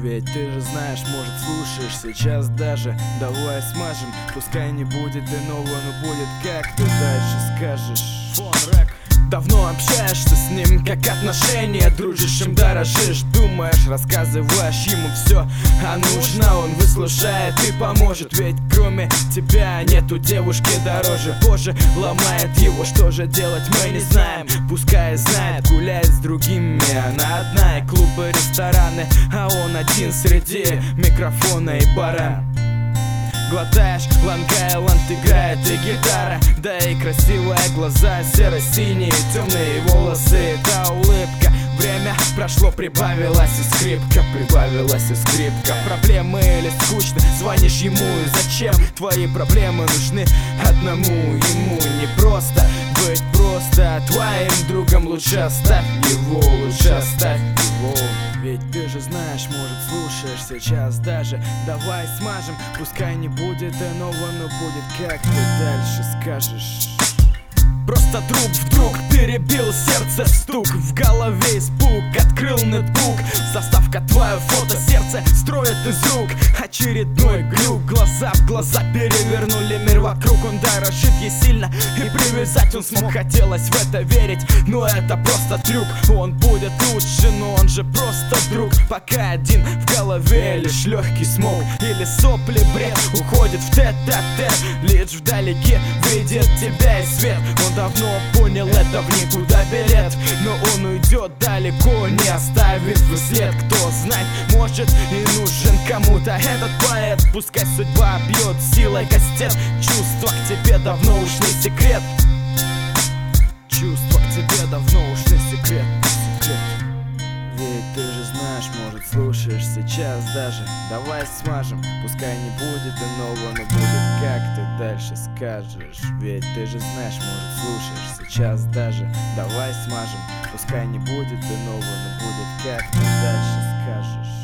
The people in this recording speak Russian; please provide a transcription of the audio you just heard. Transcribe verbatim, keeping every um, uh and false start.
Ведь ты же знаешь, может слушаешь сейчас даже. Давай смажем, пускай не будет иного, но будет как ты дальше скажешь. Фон рэк. Давно общаешься с ним, как отношения, дружишь им, дорожишь, думаешь, рассказываешь ему все, а нужно, он выслушает и поможет. Ведь кроме тебя нету девушки дороже. Боже, ломает его, что же делать, мы не знаем. Пускай знает, гуляет с другими, она одна, и клубы, рестораны, а он один среди микрофона и бара. Глотаешь, лангайланд играет и гитара, да и красивые глаза, серо-синие, темные волосы, та улыбка. Время прошло, прибавилась и скрипка, прибавилась и скрипка. Проблемы или скучно, звонишь ему, и зачем? Твои проблемы нужны одному ему. Не просто быть просто твоим другом, лучше оставь его, лучше оставь его. Ведь ты же знаешь, может слушаешь сейчас даже. Давай смажем, пускай не будет иного, но будет как ты дальше скажешь. Просто друг вдруг перебил сердце стук, в голове испуг, открыл нетбук. Заставка твое фото, сердце строит из рук. Очередной глюк, глаза в глаза перевернули мир вокруг. Он дорожит ей сильно, и привязать он смог. Хотелось в это верить, но это просто трюк. Он будет лучше, но он же просто друг. Пока один в голове лишь легкий смог, или сопли бред. Уходит в тет-а-тет, лишь вдалеке видит тебя и свет. Он давно понял, это в никуда билет, но он уйдет далеко, не оставит след. Кто знает, может и нужен кому-то этот поэт. Пускай судьба бьет силой кастет. Чувства к тебе давно ушли, секрет. Чувства к тебе давно ушли, секрет, секрет. Ведь ты же знаешь, может слушаешь сейчас даже. Давай смажем, пускай не будет иного, но будет как ты дальше скажешь. Ведь ты же знаешь, может слушаешь сейчас даже. Давай смажем, пускай не будет иного, но будет как ты дальше скажешь.